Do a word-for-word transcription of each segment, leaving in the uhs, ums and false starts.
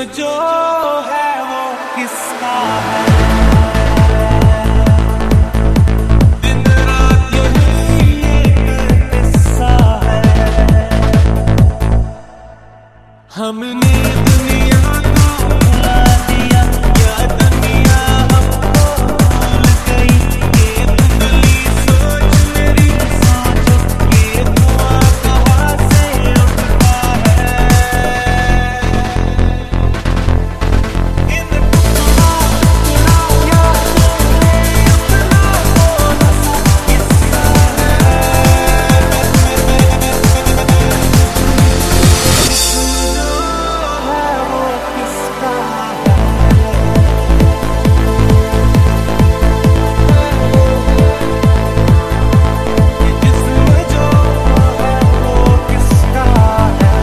जिस्म जो है वो किसका है, दिन रात यही एक किस्सा है। हमने दुनिया को भुला दिया, क्या दुनिया हमको भूल गई। ये धुंधली सोच मेरी सोचो, ये धुआं कहाँ से उठता है। इन टुकड़ा टुकड़ा यादों में अपना कौन सा हिस्सा है। जिस्म जो है वो किसका है, जिस्म जो है वो किसका है।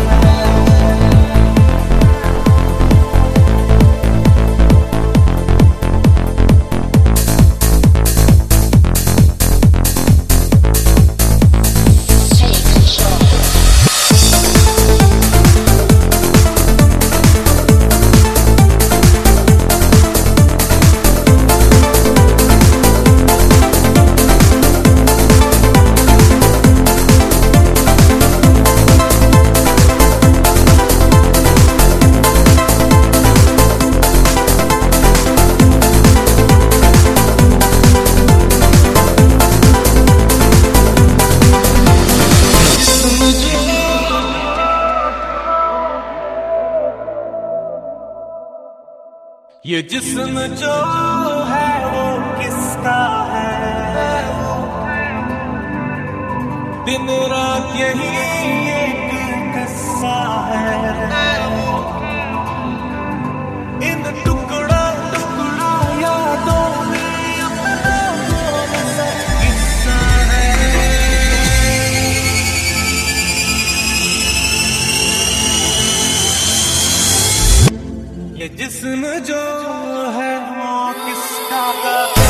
जिस्म जो ये जिस्म जो है वो किसका है, दिन रात यही एक किस्सा है। इन टुकड़ा टुकड़ा यादों में अपना कौन सा हिस्सा है। ये जिस्म जो है वो किसका है।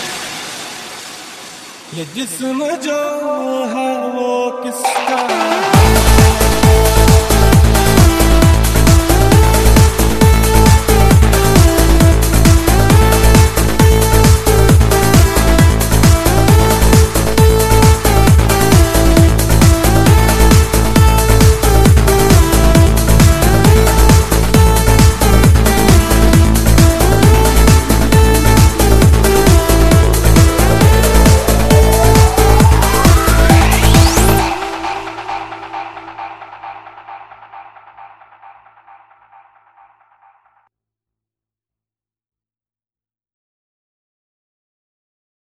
ये जिस्म जो है वो किसका है।